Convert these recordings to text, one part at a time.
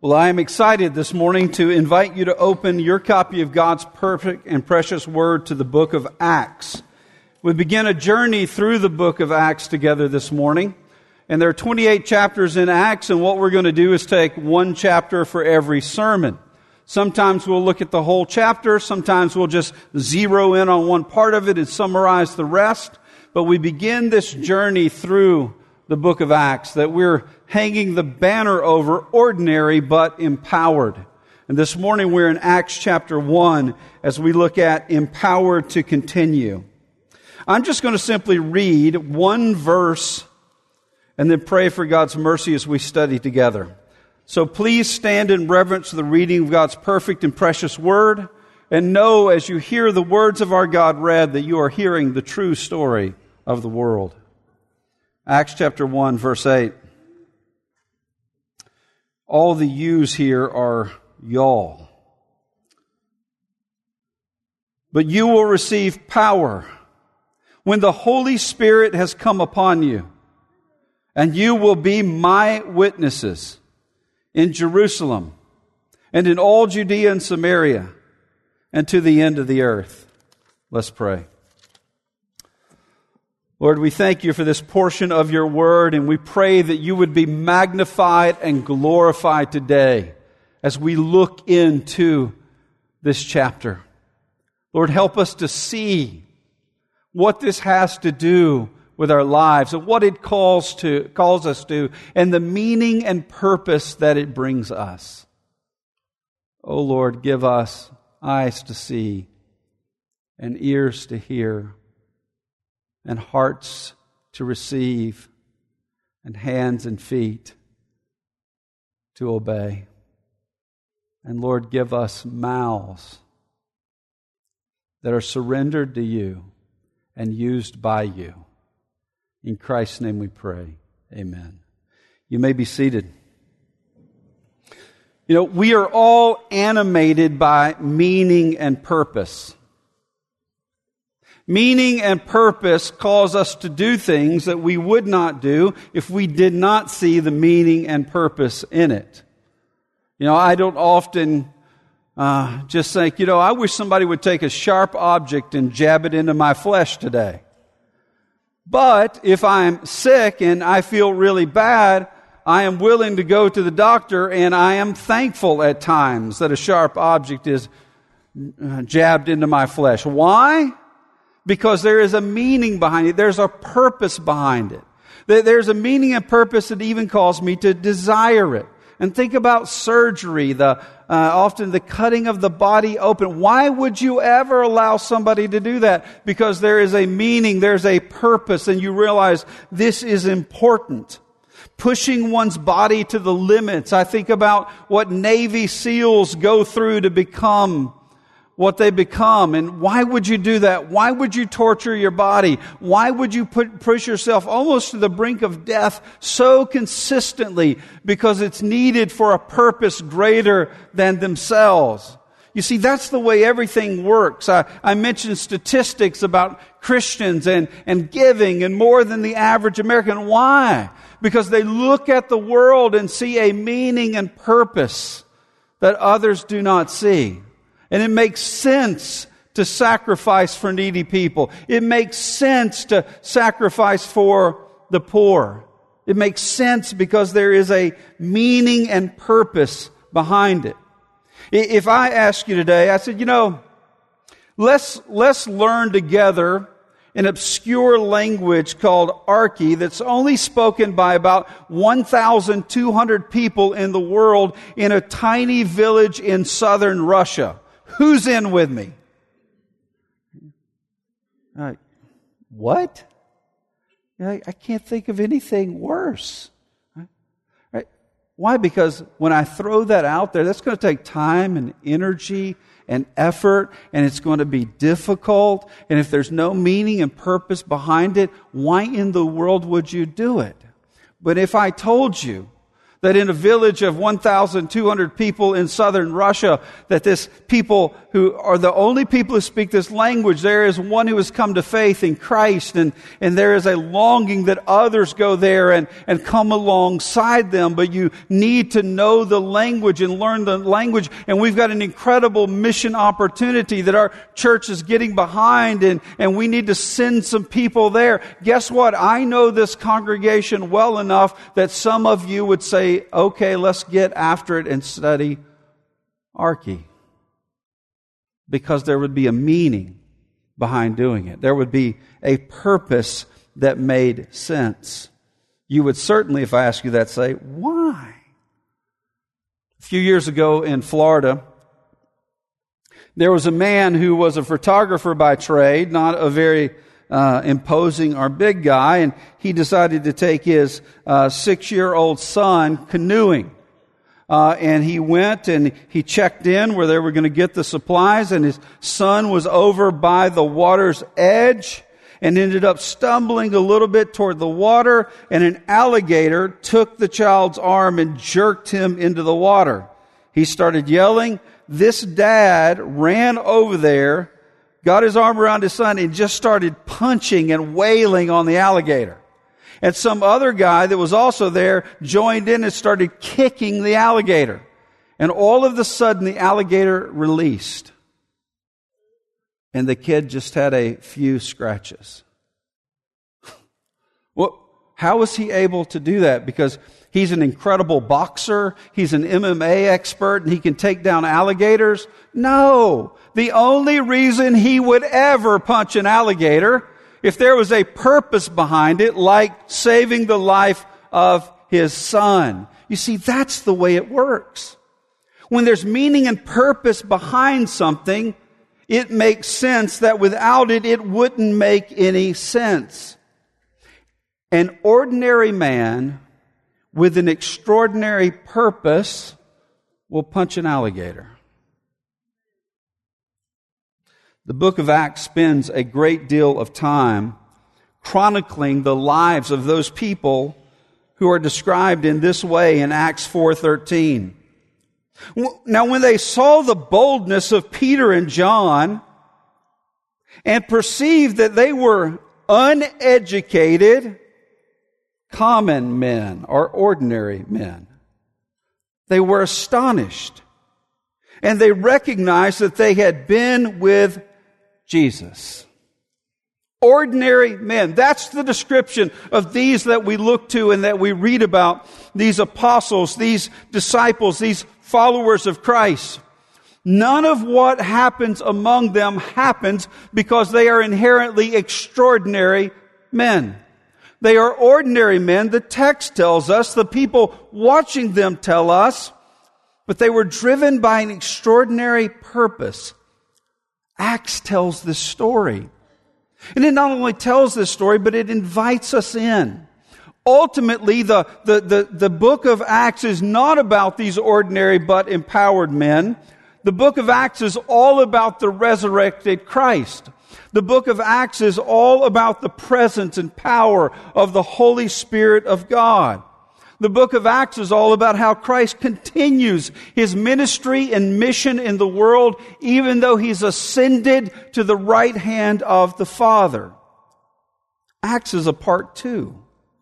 Well, I am excited this morning to invite you to open your copy of God's perfect and precious Word to the book of Acts. We begin a journey through the book of Acts together this morning. And there are 28 chapters in Acts, and what we're going to do is take one chapter for every sermon. Sometimes we'll look at the whole chapter, sometimes we'll just zero in on one part of it and summarize the rest. But we begin this journey through the book of Acts that we're hanging the banner over, ordinary but empowered. And this morning we're in Acts chapter 1 as we look at empowered to continue. I'm just going to simply read one verse and then pray for God's mercy as we study together. So please stand in reverence to the reading of God's perfect and precious Word, and know as you hear the words of our God read that you are hearing the true story of the world. Acts chapter 1, verse 8. All the yous here are y'all. But you will receive power when the Holy Spirit has come upon you, and you will be my witnesses in Jerusalem and in all Judea and Samaria and to the end of the earth. Let's pray. Lord, we thank you for this portion of your word, and we pray that you would be magnified and glorified today as we look into this chapter. Lord, help us to see what this has to do with our lives and what it calls us to, and the meaning and purpose that it brings us. Oh Lord, give us eyes to see and ears to hear and hearts to receive and hands and feet to obey. And Lord, give us mouths that are surrendered to you and used by you. In Christ's name we pray. Amen. You may be seated. You know, we are all animated by meaning and purpose. Meaning and purpose cause us to do things that we would not do if we did not see the meaning and purpose in it. You know, I don't often just think, I wish somebody would take a sharp object and jab it into my flesh today. But if I'm sick and I feel really bad, I am willing to go to the doctor, and I am thankful at times that a sharp object is jabbed into my flesh. Why? Because there is a meaning behind it. There's a purpose behind it. There's a meaning and purpose that even calls me to desire it. And think about surgery, often the cutting of the body open. Why would you ever allow somebody to do that? Because there is a meaning, there's a purpose, and you realize this is important. Pushing one's body to the limits. I think about what Navy SEALs go through to become what they become. And why would you do that? Why would you torture your body? Why would you push yourself almost to the brink of death so consistently? Because it's needed for a purpose greater than themselves. You see, that's the way everything works. I mentioned statistics about Christians and giving and more than the average American. Why? Because they look at the world and see a meaning and purpose that others do not see. And it makes sense to sacrifice for needy people. It makes sense to sacrifice for the poor. It makes sense because there is a meaning and purpose behind it. If I ask you today, I said, let's learn together an obscure language called Archi that's only spoken by about 1,200 people in the world in a tiny village in southern Russia. Who's in with me? What? I can't think of anything worse. Right? Why? Because when I throw that out there, that's going to take time and energy and effort, and it's going to be difficult. And if there's no meaning and purpose behind it, why in the world would you do it? But if I told you That in a village of 1,200 people in southern Russia, that this people who are the only people who speak this language, there is one who has come to faith in Christ, and there is a longing that others go there and come alongside them, but you need to know the language and learn the language, and we've got an incredible mission opportunity that our church is getting behind, and we need to send some people there. Guess what? I know this congregation well enough that some of you would say, okay, let's get after it and study Arche. Because there would be a meaning behind doing it. There would be a purpose that made sense. You would certainly, if I ask you that, say, why? A few years ago in Florida, there was a man who was a photographer by trade, not a very imposing or big guy, and he decided to take his 6-year-old son canoeing. And he went and he checked in where they were going to get the supplies, and his son was over by the water's edge and ended up stumbling a little bit toward the water, and an alligator took the child's arm and jerked him into the water. He started yelling. This dad ran over there, got his arm around his son, and just started punching and wailing on the alligator. And some other guy that was also there joined in and started kicking the alligator. And all of a sudden, the alligator released. And the kid just had a few scratches. Well, how was he able to do that? Because he's an incredible boxer, he's an MMA expert, and he can take down alligators? No. The only reason he would ever punch an alligator, if there was a purpose behind it, like saving the life of his son. You see, that's the way it works. When there's meaning and purpose behind something, it makes sense that without it, it wouldn't make any sense. An ordinary man with an extraordinary purpose will punch an alligator. The book of Acts spends a great deal of time chronicling the lives of those people who are described in this way in Acts 4:13. Now, when they saw the boldness of Peter and John and perceived that they were uneducated, common men or ordinary men, they were astonished, and they recognized that they had been with Jesus. Ordinary men. That's the description of these that we look to and that we read about. These apostles, these disciples, these followers of Christ. None of what happens among them happens because they are inherently extraordinary men. They are ordinary men. The text tells us, the people watching them tell us, but they were driven by an extraordinary purpose. Acts tells this story. And it not only tells this story, but it invites us in. Ultimately, the book of Acts is not about these ordinary but empowered men. The book of Acts is all about the resurrected Christ. The book of Acts is all about the presence and power of the Holy Spirit of God. The book of Acts is all about how Christ continues His ministry and mission in the world, even though He's ascended to the right hand of the Father. Acts is a part 2.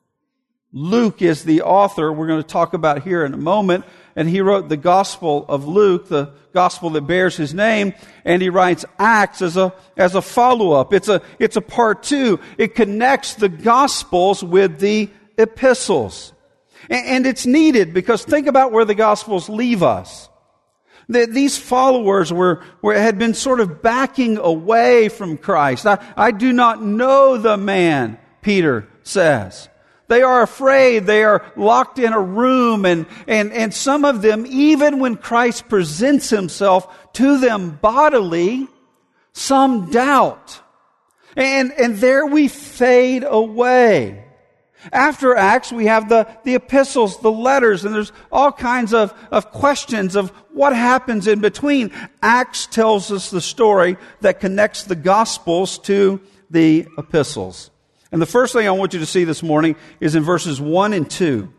Luke is the author we're going to talk about here in a moment, and he wrote the Gospel of Luke, the Gospel that bears his name, and he writes Acts as a follow-up. It's a part 2. It connects the Gospels with the epistles. And it's needed because think about where the Gospels leave us. These followers had been sort of backing away from Christ. I do not know the man, Peter says. They are afraid. They are locked in a room. And some of them, even when Christ presents Himself to them bodily, some doubt. And there we fade away. After Acts, we have the epistles, the letters, and there's all kinds of questions of what happens in between. Acts tells us the story that connects the Gospels to the epistles. And the first thing I want you to see this morning is in verses 1 and 2.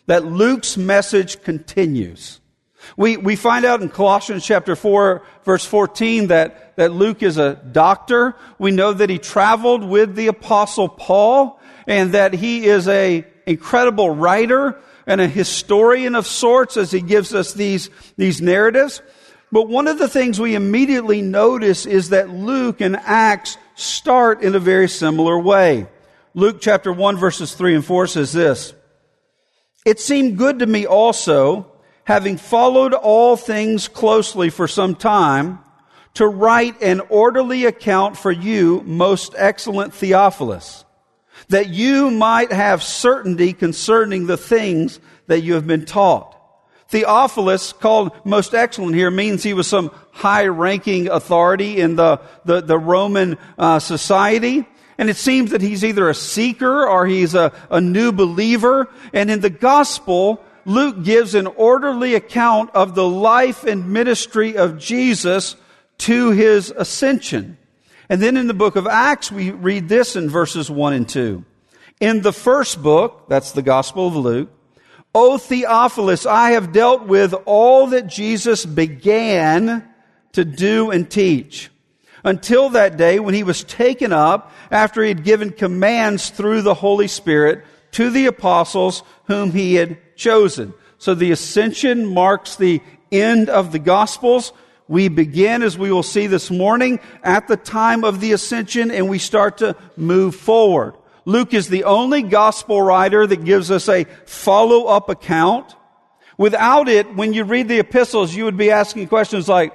that Luke's message continues. We find out in Colossians chapter 4, verse 14, that Luke is a doctor. We know that he traveled with the Apostle Paul, and that he is an incredible writer and a historian of sorts as he gives us these narratives. But one of the things we immediately notice is that Luke and Acts start in a very similar way. Luke chapter 1, verses 3 and 4 says this: "It seemed good to me also, having followed all things closely for some time, to write an orderly account for you, most excellent Theophilus, that you might have certainty concerning the things that you have been taught." Theophilus, called most excellent here, means he was some high-ranking authority in the Roman society. And it seems that he's either a seeker or he's a new believer. And in the gospel, Luke gives an orderly account of the life and ministry of Jesus to his ascension. And then in the book of Acts, we read this in verses 1 and 2. "In the first book," that's the Gospel of Luke, "O Theophilus, I have dealt with all that Jesus began to do and teach, until that day when he was taken up, after he had given commands through the Holy Spirit to the apostles whom he had chosen." So the ascension marks the end of the Gospels. We begin, as we will see this morning, at the time of the ascension, and we start to move forward. Luke is the only gospel writer that gives us a follow-up account. Without it, when you read the epistles, you would be asking questions like,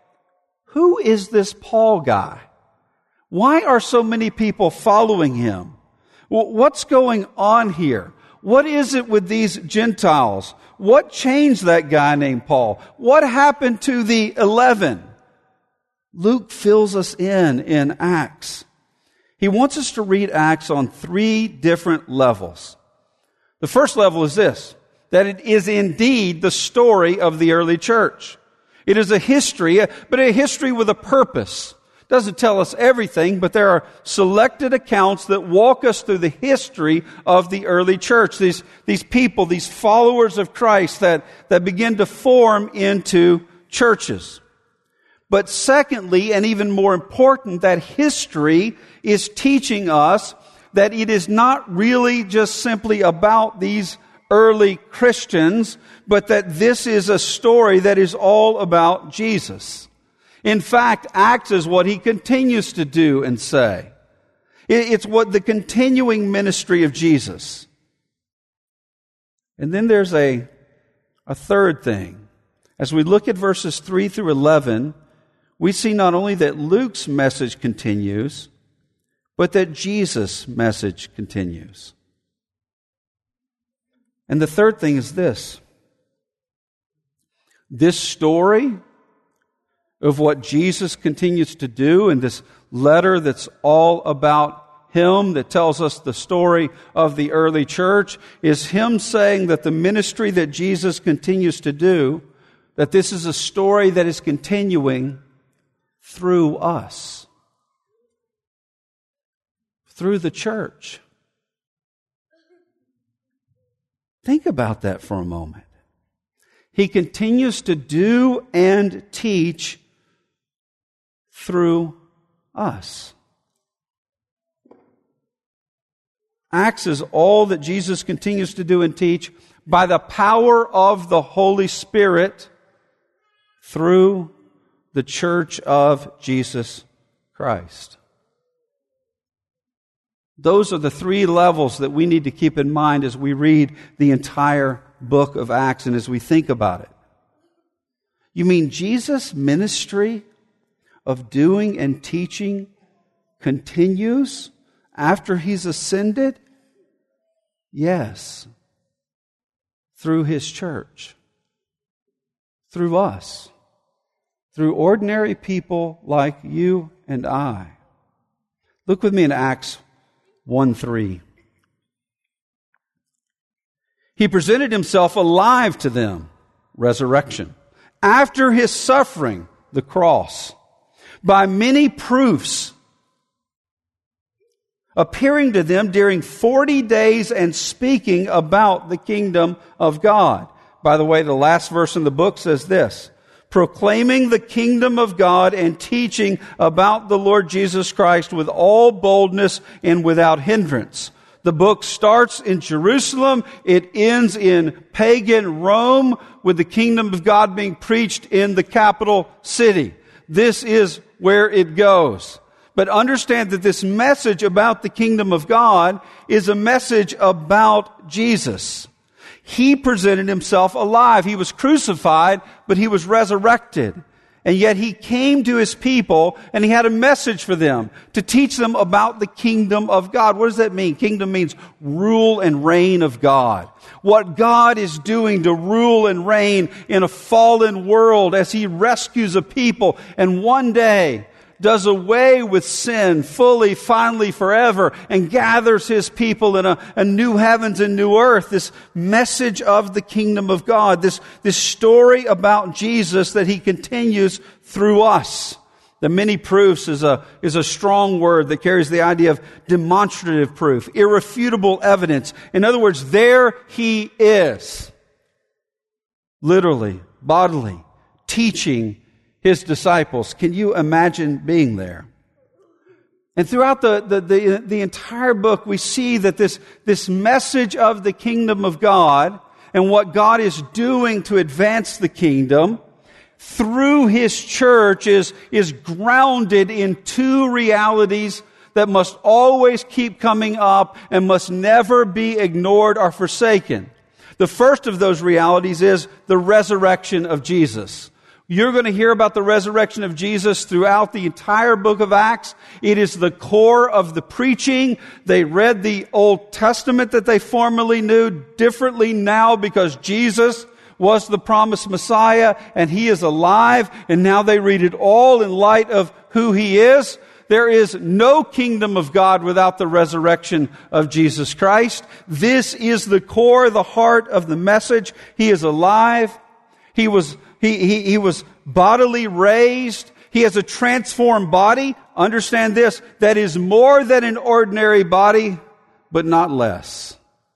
who is this Paul guy? Why are so many people following him? What's going on here? What is it with these Gentiles? What changed that guy named Paul? What happened to the 11? Luke fills us in Acts. He wants us to read Acts on 3 different levels. The first level is this, that it is indeed the story of the early church. It is a history, but a history with a purpose. It doesn't tell us everything, but there are selected accounts that walk us through the history of the early church. These people, these followers of Christ that begin to form into churches. But secondly, and even more important, that history is teaching us that it is not really just simply about these early Christians, but that this is a story that is all about Jesus. In fact, Acts is what he continues to do and say. It's what the continuing ministry of Jesus. And then there's a third thing. As we look at verses 3 through 11, we see not only that Luke's message continues, but that Jesus' message continues. And the third thing is this. This story of what Jesus continues to do, and this letter that's all about him, that tells us the story of the early church, is him saying that the ministry that Jesus continues to do, that this is a story that is continuing through us, through the church. Think about that for a moment. He continues to do and teach through us. Acts is all that Jesus continues to do and teach by the power of the Holy Spirit through the church of Jesus Christ. Those are the 3 levels that we need to keep in mind as we read the entire book of Acts and as we think about it. You mean Jesus' ministry of doing and teaching continues after he's ascended? Yes. Through his church. Through us. Through ordinary people like you and I. Look with me in Acts 1:3. He presented himself alive to them, resurrection, after his suffering, the cross, by many proofs, appearing to them during 40 days and speaking about the kingdom of God. By the way, the last verse in the book says this, proclaiming the kingdom of God and teaching about the Lord Jesus Christ with all boldness and without hindrance. The book starts in Jerusalem. It ends in pagan Rome with the kingdom of God being preached in the capital city. This is where it goes. But understand that this message about the kingdom of God is a message about Jesus. He presented himself alive. He was crucified, but he was resurrected. And yet he came to his people and he had a message for them to teach them about the kingdom of God. What does that mean? Kingdom means rule and reign of God. What God is doing to rule and reign in a fallen world as he rescues a people and one day does away with sin fully, finally, forever, and gathers his people in a new heavens and new earth. This message of the kingdom of God, this story about Jesus that he continues through us. The many proofs is a strong word that carries the idea of demonstrative proof, irrefutable evidence. In other words, there he is, literally, bodily, teaching his disciples. Can you imagine being there? And throughout the entire book, we see that this message of the kingdom of God and what God is doing to advance the kingdom through his church is grounded in two realities that must always keep coming up and must never be ignored or forsaken. The first of those realities is the resurrection of Jesus. You're going to hear about the resurrection of Jesus throughout the entire book of Acts. It is the core of the preaching. They read the Old Testament that they formerly knew differently now because Jesus was the promised Messiah and he is alive, and now they read it all in light of who he is. There is no kingdom of God without the resurrection of Jesus Christ. This is the core, the heart of the message. He is alive. He was bodily raised. He has a transformed body. Understand this, that is more than an ordinary body, but not less.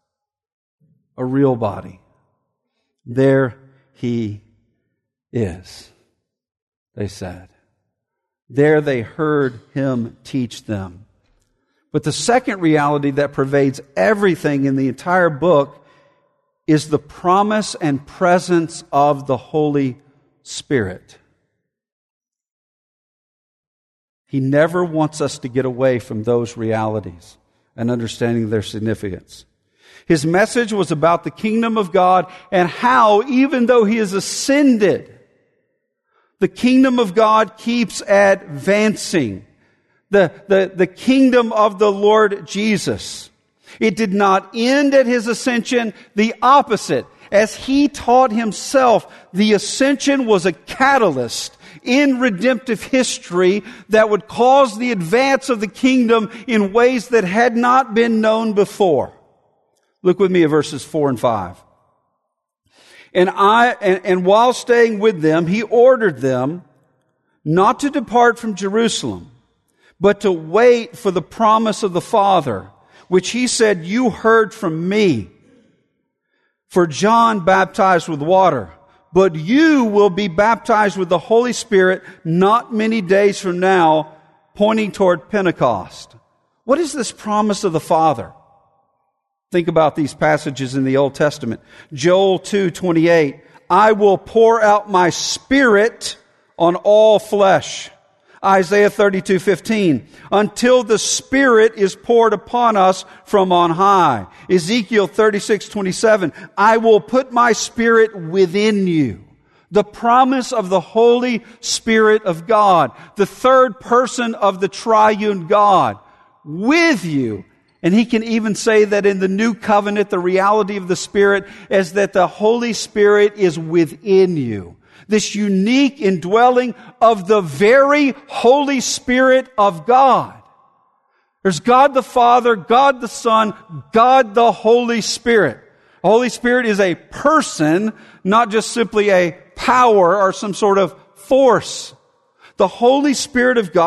A real body. There he is, they said. There they heard him teach them. But the second reality that pervades everything in the entire book is the promise and presence of the Holy Spirit. He never wants us to get away from those realities and understanding their significance. His message was about the kingdom of God and how, even though he is ascended, the kingdom of God keeps advancing. The kingdom of the Lord Jesus. It did not end at his ascension. The opposite. As he taught himself, the ascension was a catalyst in redemptive history that would cause the advance of the kingdom in ways that had not been known before. Look with me at verses 4 and 5. And while staying with them, he ordered them not to depart from Jerusalem, but to wait for the promise of the Father, which he said, you heard from me. For John baptized with water, but you will be baptized with the Holy Spirit not many days from now, pointing toward Pentecost. What is this promise of the Father? Think about these passages in the Old Testament. Joel 2:28, I will pour out my Spirit on all flesh. Isaiah 32:15, until the Spirit is poured upon us from on high. Ezekiel 36:27, I will put my Spirit within you. The promise of the Holy Spirit of God, the third person of the triune God, with you. And he can even say that in the new covenant, the reality of the Spirit is that the Holy Spirit is within you. This unique indwelling of the very Holy Spirit of God. There's God the Father, God the Son, God the Holy Spirit. The Holy Spirit is a person, not just simply a power or some sort of force. The Holy Spirit of God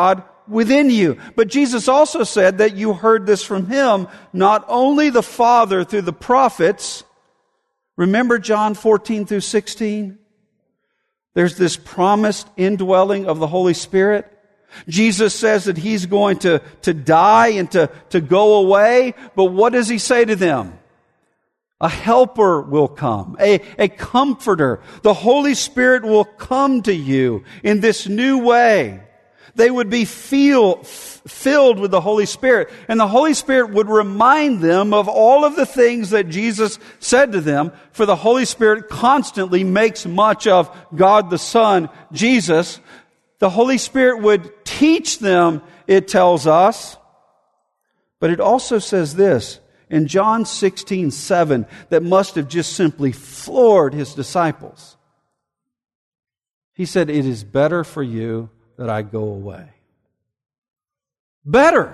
within you. But Jesus also said that you heard this from Him, not only the Father through the prophets. Remember John 14 through 16? There's this promised indwelling of the Holy Spirit. Jesus says that He's going to die and to go away. But what does He say to them? A helper will come, a comforter. The Holy Spirit will come to you in this new way. They would be filled with the Holy Spirit. And the Holy Spirit would remind them of all of the things that Jesus said to them. For the Holy Spirit constantly makes much of God the Son, Jesus. The Holy Spirit would teach them, it tells us. But it also says this in John 16:7 that must have just simply floored His disciples. He said, "It is better for you that I go away." Better.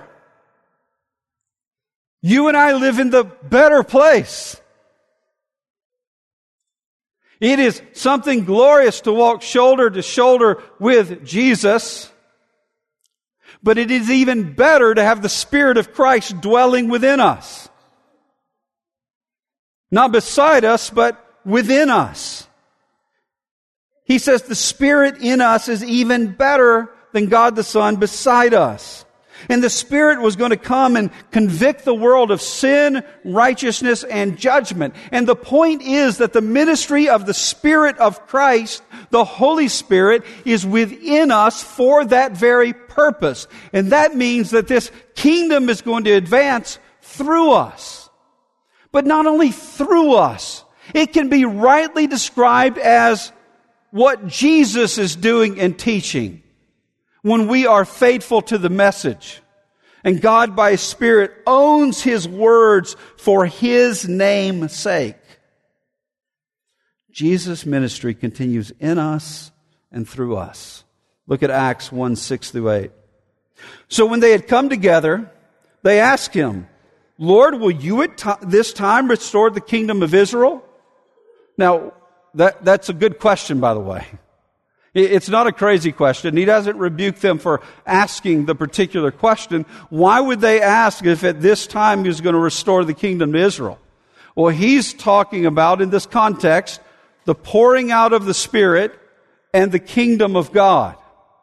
You and I live in the better place. It is something glorious to walk shoulder to shoulder with Jesus. But it is even better to have the Spirit of Christ dwelling within us. Not beside us, but within us. He says the Spirit in us is even better than God the Son beside us. And the Spirit was going to come and convict the world of sin, righteousness, and judgment. And the point is that the ministry of the Spirit of Christ, the Holy Spirit, is within us for that very purpose. And that means that this kingdom is going to advance through us. But not only through us, it can be rightly described as what Jesus is doing and teaching when we are faithful to the message. And God, by His Spirit, owns His words for His name's sake. Jesus' ministry continues in us and through us. Look at Acts 1:6-8. So when they had come together, they asked Him, "Lord, will you at this time restore the kingdom of Israel?" Now, that's a good question, by the way. It's not a crazy question. He doesn't rebuke them for asking the particular question. Why would they ask if at this time He was going to restore the kingdom to Israel? Well, He's talking about, in this context, the pouring out of the Spirit and the kingdom of God.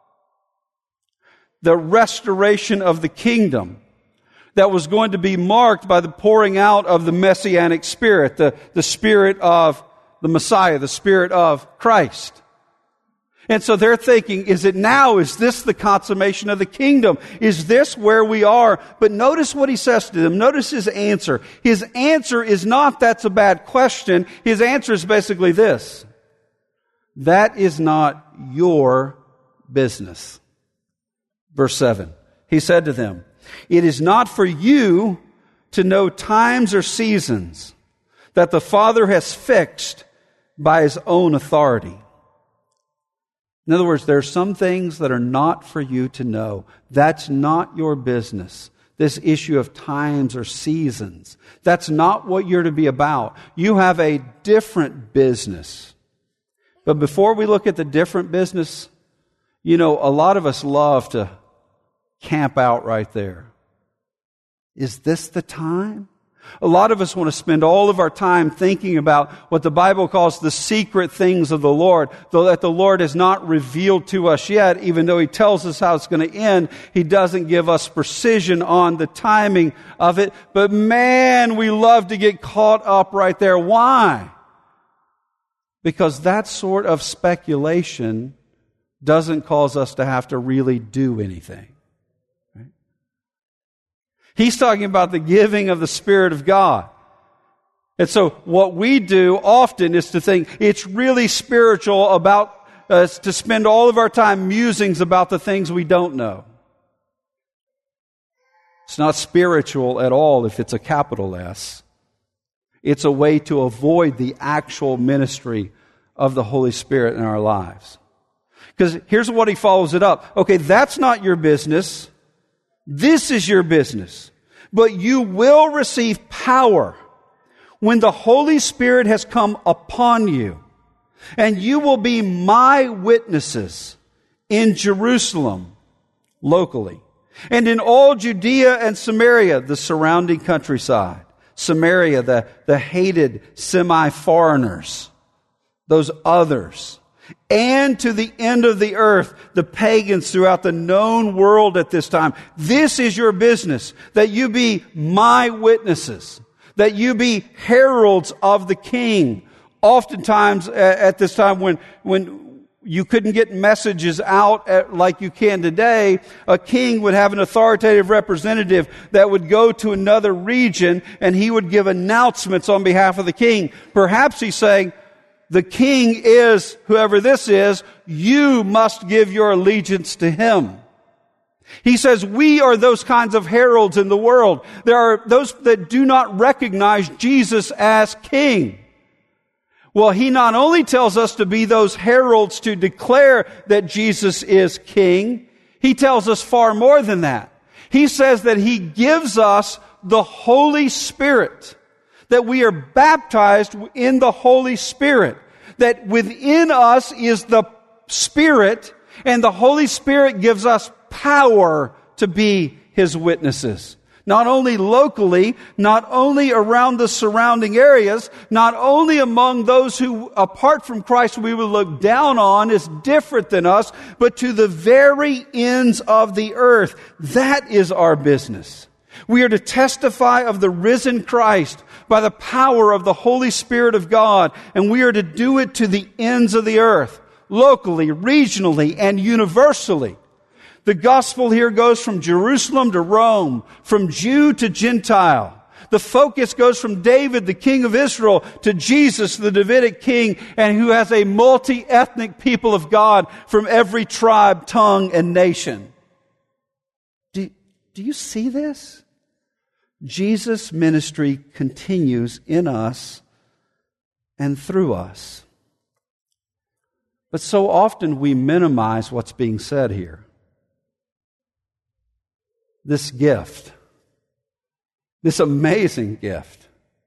The restoration of the kingdom that was going to be marked by the pouring out of the Messianic Spirit, the Spirit of the Messiah, the Spirit of Christ. And so they're thinking, is it now? Is this the consummation of the kingdom? Is this where we are? But notice what He says to them. Notice His answer. His answer is not, that's a bad question. His answer is basically this: that is not your business. Verse 7. He said to them, "It is not for you to know times or seasons that the Father has fixed by His own authority." In other words, there are some things that are not for you to know. That's not your business. This issue of times or seasons. That's not what you're to be about. You have a different business. But before we look at the different business, a lot of us love to camp out right there. Is this the time? A lot of us want to spend all of our time thinking about what the Bible calls the secret things of the Lord, though that the Lord has not revealed to us yet. Even though He tells us how it's going to end, He doesn't give us precision on the timing of it. But man, we love to get caught up right there. Why? Because that sort of speculation doesn't cause us to have to really do anything. He's talking about the giving of the Spirit of God. And so what we do often is to think it's really spiritual about us to spend all of our time musings about the things we don't know. It's not spiritual at all if it's a capital S. It's a way to avoid the actual ministry of the Holy Spirit in our lives. Because here's what He follows it up. Okay, that's not your business. This is your business. But you will receive power when the Holy Spirit has come upon you. And you will be my witnesses in Jerusalem, locally, And in all Judea and Samaria, the surrounding countryside, Samaria, the hated semi-foreigners, those others, and to the end of the earth, the pagans throughout the known world at this time. This is your business, that you be my witnesses, that you be heralds of the King. Oftentimes at this time when you couldn't get messages out like you can today, a king would have an authoritative representative that would go to another region and he would give announcements on behalf of the king. Perhaps he's saying, the king is whoever this is, you must give your allegiance to him. He says, we are those kinds of heralds in the world. There are those that do not recognize Jesus as king. Well, he not only tells us to be those heralds to declare that Jesus is king, he tells us far more than that. He says that he gives us the Holy Spirit, that we are baptized in the Holy Spirit, that within us is the Spirit, and the Holy Spirit gives us power to be his witnesses. Not only locally, not only around the surrounding areas, not only among those who, apart from Christ, we would look down on as different than us, but to the very ends of the earth. That is our business. We are to testify of the risen Christ by the power of the Holy Spirit of God, and we are to do it to the ends of the earth, locally, regionally, and universally. The gospel here goes from Jerusalem to Rome, from Jew to Gentile. The focus goes from David, the king of Israel, to Jesus, the Davidic king, and who has a multi-ethnic people of God from every tribe, tongue, and nation. Do you see this? Jesus' ministry continues in us and through us. But so often we minimize what's being said here. This gift, this amazing gift.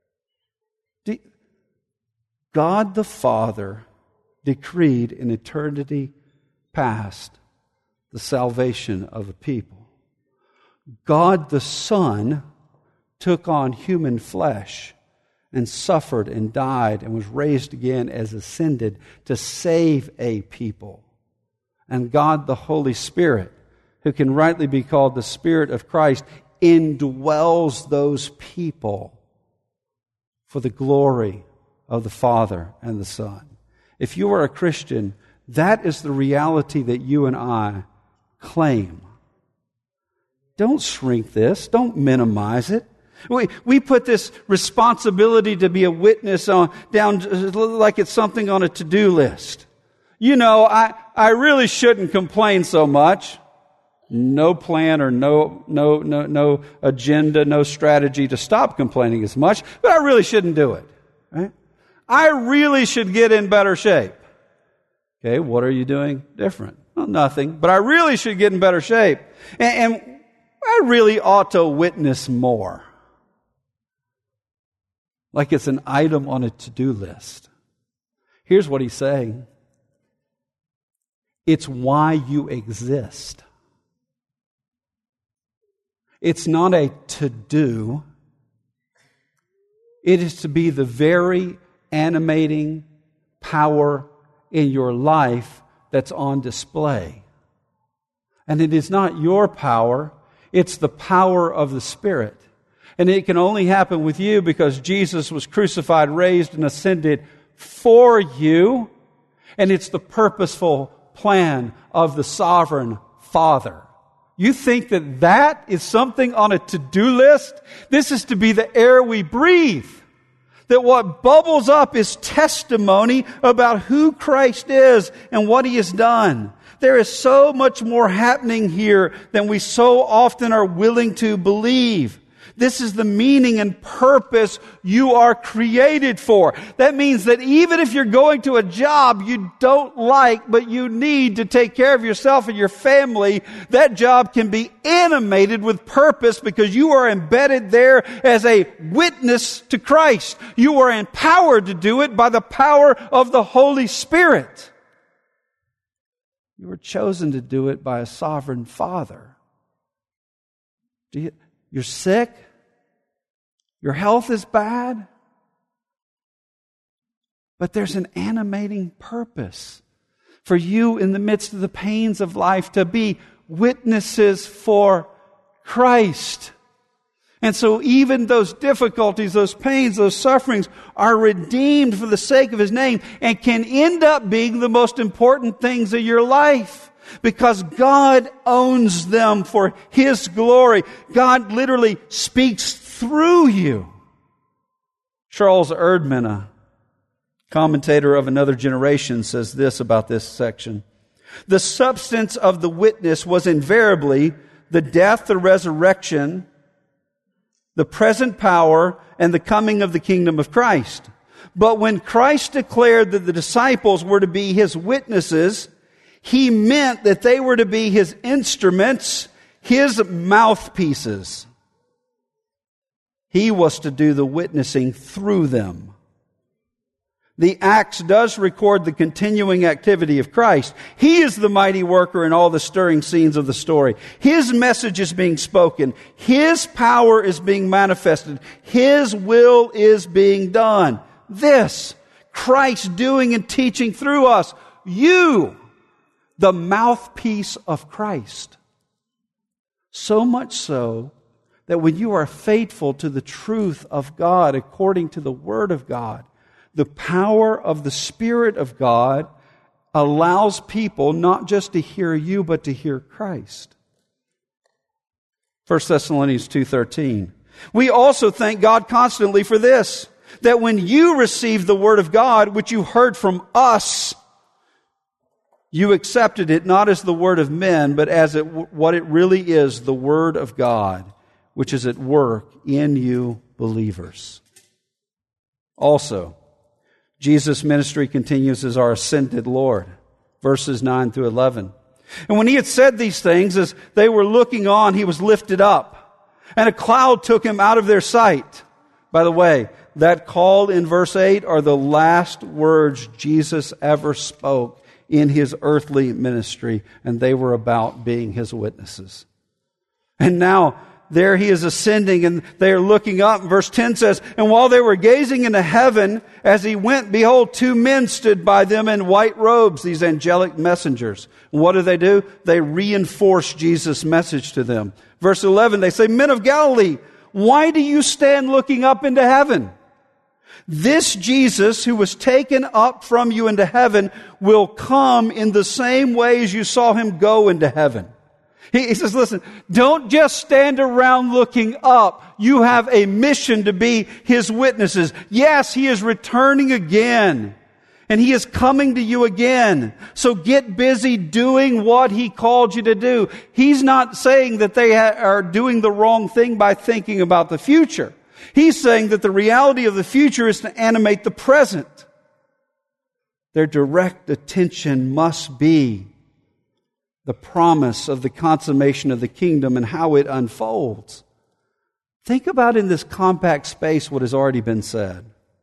God the Father decreed in eternity past the salvation of a people. God the Son took on human flesh and suffered and died and was raised again as ascended to save a people. And God the Holy Spirit, who can rightly be called the Spirit of Christ, indwells those people for the glory of the Father and the Son. If you are a Christian, that is the reality that you and I claim. Don't shrink this. Don't minimize it. We put this responsibility to be a witness down like it's something on a to-do list. You know, I really shouldn't complain so much. No plan or no agenda, no strategy to stop complaining as much, but I really shouldn't do it. Right? I really should get in better shape. Okay, what are you doing different? Well, nothing, but I really should get in better shape. And I really ought to witness more. Like it's an item on a to-do list. Here's what he's saying. It's why you exist. It's not a to-do. It is to be the very animating power in your life that's on display. And it is not your power, it's the power of the Spirit. And it can only happen with you because Jesus was crucified, raised, and ascended for you. And it's the purposeful plan of the sovereign Father. You think that is something on a to-do list? This is to be the air we breathe. That what bubbles up is testimony about who Christ is and what He has done. There is so much more happening here than we so often are willing to believe. This is the meaning and purpose you are created for. That means that even if you're going to a job you don't like, but you need to take care of yourself and your family, that job can be animated with purpose because you are embedded there as a witness to Christ. You are empowered to do it by the power of the Holy Spirit. You were chosen to do it by a sovereign Father. You're sick? Your health is bad? But there's an animating purpose for you in the midst of the pains of life to be witnesses for Christ. And so even those difficulties, those pains, those sufferings are redeemed for the sake of His name and can end up being the most important things of your life because God owns them for His glory. God literally speaks through you. Charles Erdman, a commentator of another generation, says this about this section. The substance of the witness was invariably the death, the resurrection, the present power, and the coming of the kingdom of Christ. But when Christ declared that the disciples were to be His witnesses, He meant that they were to be His instruments, His mouthpieces. He was to do the witnessing through them. The Acts does record the continuing activity of Christ. He is the mighty worker in all the stirring scenes of the story. His message is being spoken. His power is being manifested. His will is being done. This, Christ doing and teaching through us. You, the mouthpiece of Christ. So much so that when you are faithful to the truth of God according to the Word of God, the power of the Spirit of God allows people not just to hear you, but to hear Christ. 1 Thessalonians 2:13. We also thank God constantly for this, that when you received the Word of God, which you heard from us, you accepted it not as the word of men, but as what it really is, the Word of God, which is at work in you believers. Also, Jesus' ministry continues as our ascended Lord. Verses 9 through 11. And when He had said these things, as they were looking on, He was lifted up, and a cloud took Him out of their sight. By the way, that call in verse 8 are the last words Jesus ever spoke in His earthly ministry, and they were about being His witnesses. And now, there He is ascending, and they are looking up. Verse 10 says, and while they were gazing into heaven, as He went, behold, two men stood by them in white robes, these angelic messengers. And what do? They reinforce Jesus' message to them. Verse 11, they say, men of Galilee, why do you stand looking up into heaven? This Jesus who was taken up from you into heaven will come in the same way as you saw Him go into heaven. He says, listen, don't just stand around looking up. You have a mission to be His witnesses. Yes, He is returning again. And He is coming to you again. So get busy doing what He called you to do. He's not saying that they are doing the wrong thing by thinking about the future. He's saying that the reality of the future is to animate the present. Their direct attention must be the promise of the consummation of the kingdom and how it unfolds. Think about in this compact space what has already been said.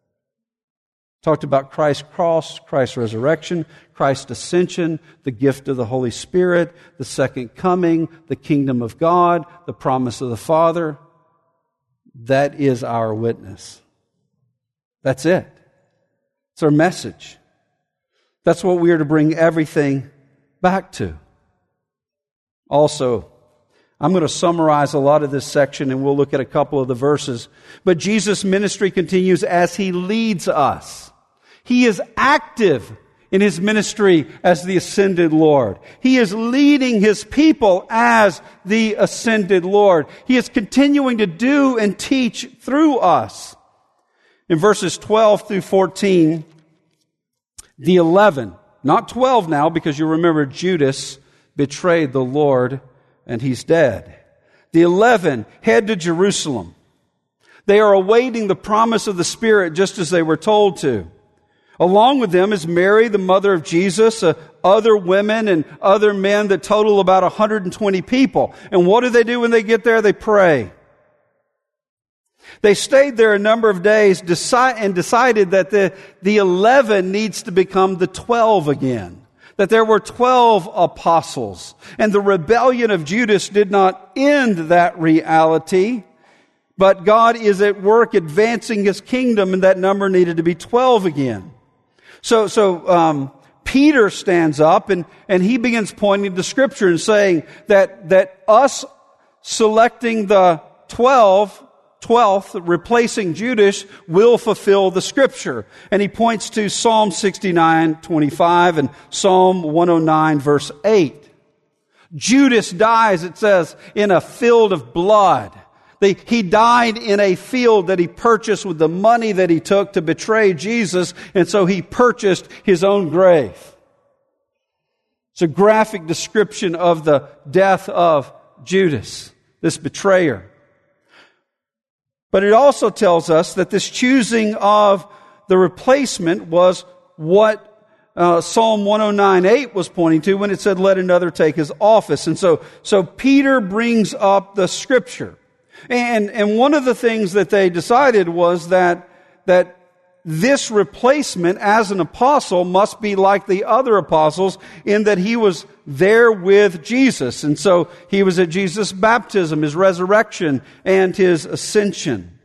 Talked about Christ's cross, Christ's resurrection, Christ's ascension, the gift of the Holy Spirit, the second coming, the kingdom of God, the promise of the Father. That is our witness. That's it. It's our message. That's what we are to bring everything back to. Also, I'm going to summarize a lot of this section and we'll look at a couple of the verses. But Jesus' ministry continues as He leads us. He is active in His ministry as the ascended Lord. He is leading His people as the ascended Lord. He is continuing to do and teach through us. In verses 12 through 14, the 11, not 12 now, because you remember Judas betrayed the Lord and he's dead. The 11 head to Jerusalem. They are awaiting the promise of the Spirit just as they were told to. Along with them is Mary, the mother of Jesus, other women and other men that total about 120 people. And what do when they get there? They pray. They stayed there a number of days and decided that the 11 needs to become the 12 again. that there were 12 apostles. And the rebellion of Judas did not end that reality, but God is at work advancing His kingdom, and that number needed to be 12 again. So Peter stands up and he begins pointing to Scripture and saying that us selecting the 12th, replacing Judas, will fulfill the Scripture. And he points to Psalm 69:25 and Psalm 109 verse 8. Judas dies, it says, in a field of blood. He died in a field that he purchased with the money that he took to betray Jesus, and so he purchased his own grave. It's a graphic description of the death of Judas, this betrayer. But it also tells us that this choosing of the replacement was what Psalm 109:8 was pointing to when it said, "Let another take his office." And so Peter brings up the Scripture. And one of the things that they decided was that this replacement as an apostle must be like the other apostles in that he was there with Jesus. And so he was at Jesus' baptism, His resurrection, and His ascension.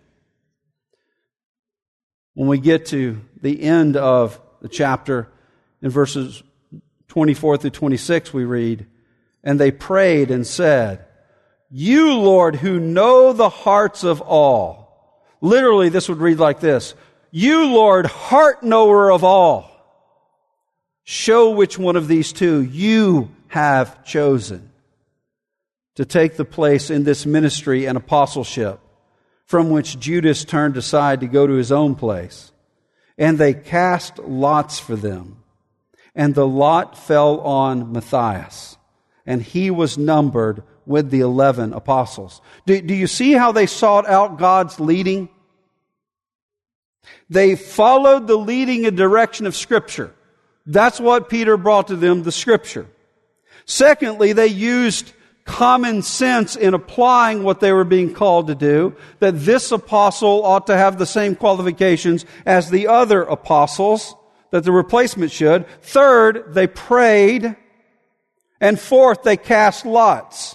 When we get to the end of the chapter, in verses 24 through 26, we read, "And they prayed and said, 'You, Lord, who know the hearts of all.'" Literally, this would read like this: "You, Lord, heart knower of all, show which one of these two you have chosen to take the place in this ministry and apostleship from which Judas turned aside to go to his own place. And they cast lots for them. And the lot fell on Matthias, and he was numbered with the 11 apostles." Do you see how they sought out God's leading? They followed the leading and direction of Scripture. That's what Peter brought to them, the Scripture. Secondly, they used common sense in applying what they were being called to do, that this apostle ought to have the same qualifications as the other apostles, that the replacement should. Third, they prayed. And fourth, they cast lots.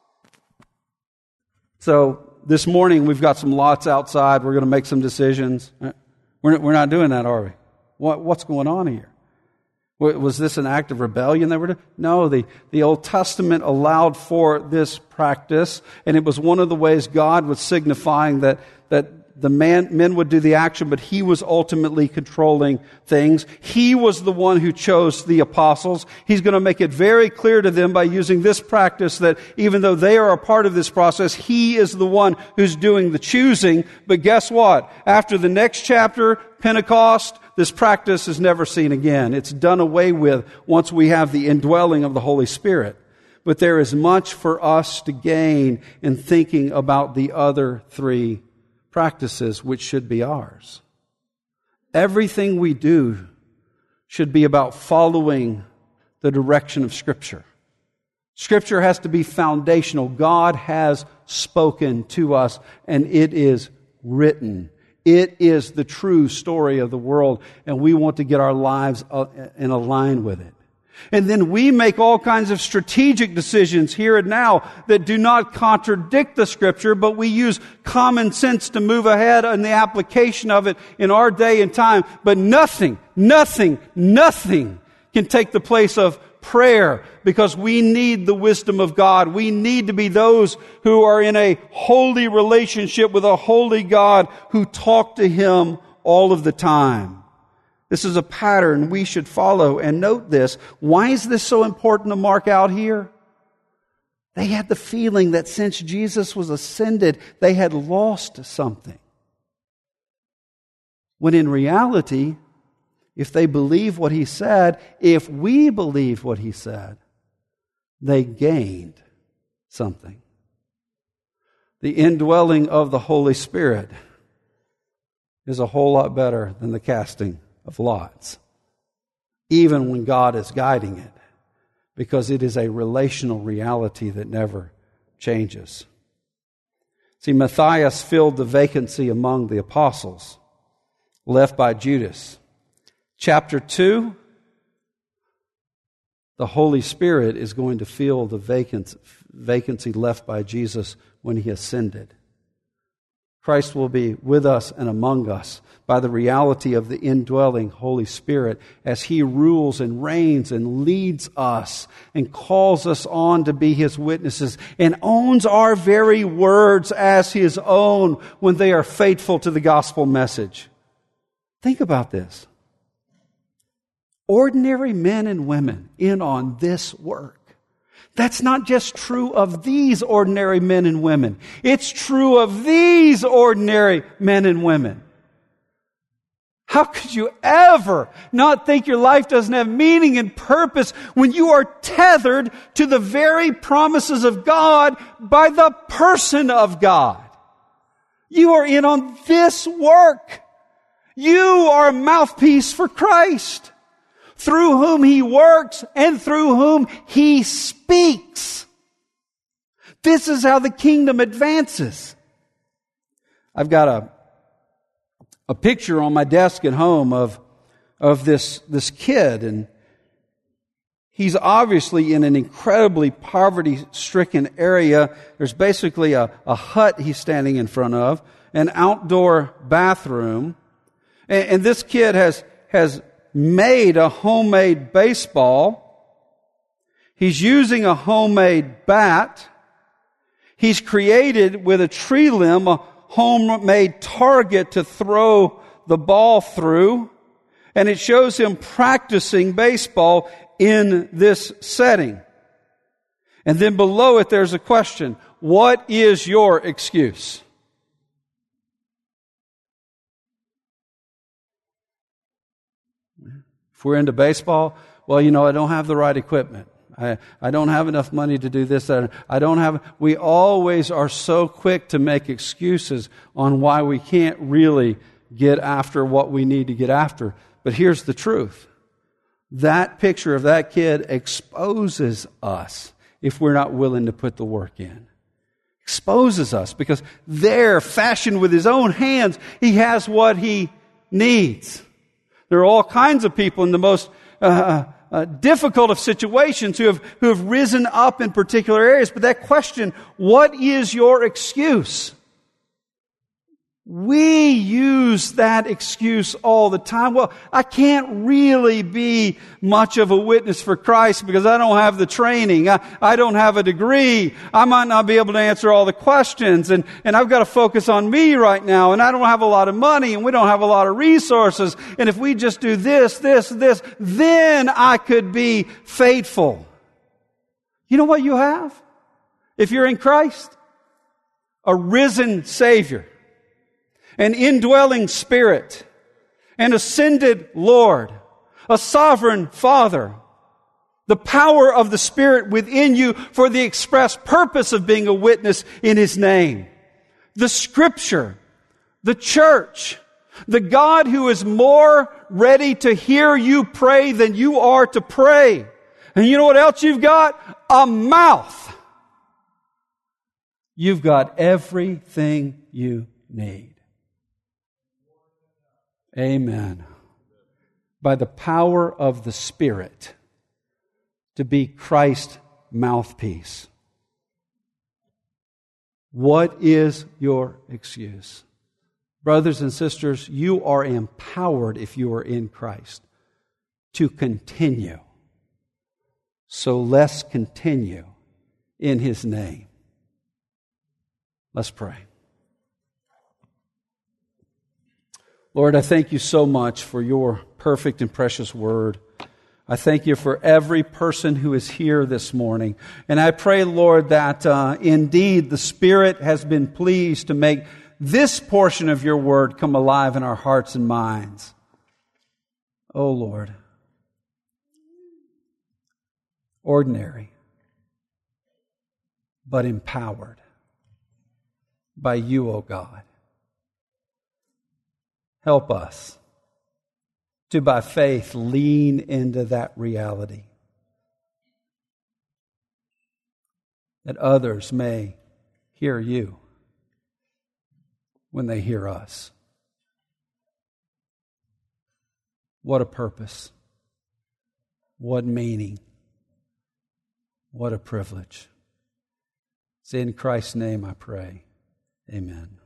So this morning we've got some lots outside. We're going to make some decisions. We're not doing that, are we? What's going on here? Was this an act of rebellion they were doing? No, the Old Testament allowed for this practice, and it was one of the ways God was signifying that the men would do the action, but He was ultimately controlling things. He was the one who chose the apostles. He's going to make it very clear to them by using this practice that even though they are a part of this process, He is the one who's doing the choosing. But guess what? After the next chapter, Pentecost, this practice is never seen again. It's done away with once we have the indwelling of the Holy Spirit. But there is much for us to gain in thinking about the other three practices which should be ours. Everything we do should be about following the direction of Scripture. Scripture has to be foundational. God has spoken to us, and it is written. It is the true story of the world, and we want to get our lives in line with it. And then we make all kinds of strategic decisions here and now that do not contradict the Scripture, but we use common sense to move ahead in the application of it in our day and time. But nothing can take the place of prayer, because we need the wisdom of God. We need to be those who are in a holy relationship with a holy God who talk to Him all of the time. This is a pattern we should follow. And note this. Why is this so important to mark out here? They had the feeling that since Jesus was ascended, they had lost something. When in reality, if they believe what He said, if we believe what He said, they gained something. The indwelling of the Holy Spirit is a whole lot better than the casting of lots, even when God is guiding it, because it is a relational reality that never changes. See, Matthias filled the vacancy among the apostles left by Judas. Chapter 2, the Holy Spirit is going to fill the vacancy left by Jesus when He ascended. Christ will be with us and among us by the reality of the indwelling Holy Spirit as He rules and reigns and leads us and calls us on to be His witnesses and owns our very words as His own when they are faithful to the gospel message. Think about this. Ordinary men and women in on this work. That's not just true of these ordinary men and women. It's true of these ordinary men and women. How could you ever not think your life doesn't have meaning and purpose when you are tethered to the very promises of God by the person of God? You are in on this work. You are a mouthpiece for Christ, through whom He works and through whom He speaks. This is how the kingdom advances. I've got a picture on my desk at home of this kid, and he's obviously in an incredibly poverty-stricken area. There's basically a hut he's standing in front of, an outdoor bathroom, and this kid has made a homemade baseball. He's using a homemade bat. He's created with a tree limb a homemade target to throw the ball through. And it shows him practicing baseball in this setting. And then below it there's a question. What is your excuse? If we're into baseball, well, I don't have the right equipment. I don't have enough money to do this. We always are so quick to make excuses on why we can't really get after what we need to get after. But here's the truth. That picture of that kid exposes us if we're not willing to put the work in. Exposes us because there, fashioned with his own hands, he has what he needs. There are all kinds of people in the most difficult of situations who have risen up in particular areas. But that question, what is your excuse? We use that excuse all the time. Well, I can't really be much of a witness for Christ because I don't have the training. I don't have a degree. I might not be able to answer all the questions. And I've got to focus on me right now. And I don't have a lot of money and we don't have a lot of resources. And if we just do this, then I could be faithful. You know what you have? If you're in Christ? A risen Savior. An indwelling Spirit, an ascended Lord, a sovereign Father, the power of the Spirit within you for the express purpose of being a witness in His name, the Scripture, the church, the God who is more ready to hear you pray than you are to pray. And you know what else you've got? A mouth. You've got everything you need. Amen. By the power of the Spirit to be Christ's mouthpiece. What is your excuse? Brothers and sisters, you are empowered if you are in Christ to continue. So let's continue in His name. Let's pray. Lord, I thank You so much for Your perfect and precious word. I thank You for every person who is here this morning. And I pray, Lord, that indeed the Spirit has been pleased to make this portion of Your word come alive in our hearts and minds. Oh, Lord. Ordinary, but empowered by You, O God. Help us to, by faith, lean into that reality, that others may hear You when they hear us. What a purpose. What meaning. What a privilege. It's in Christ's name I pray. Amen.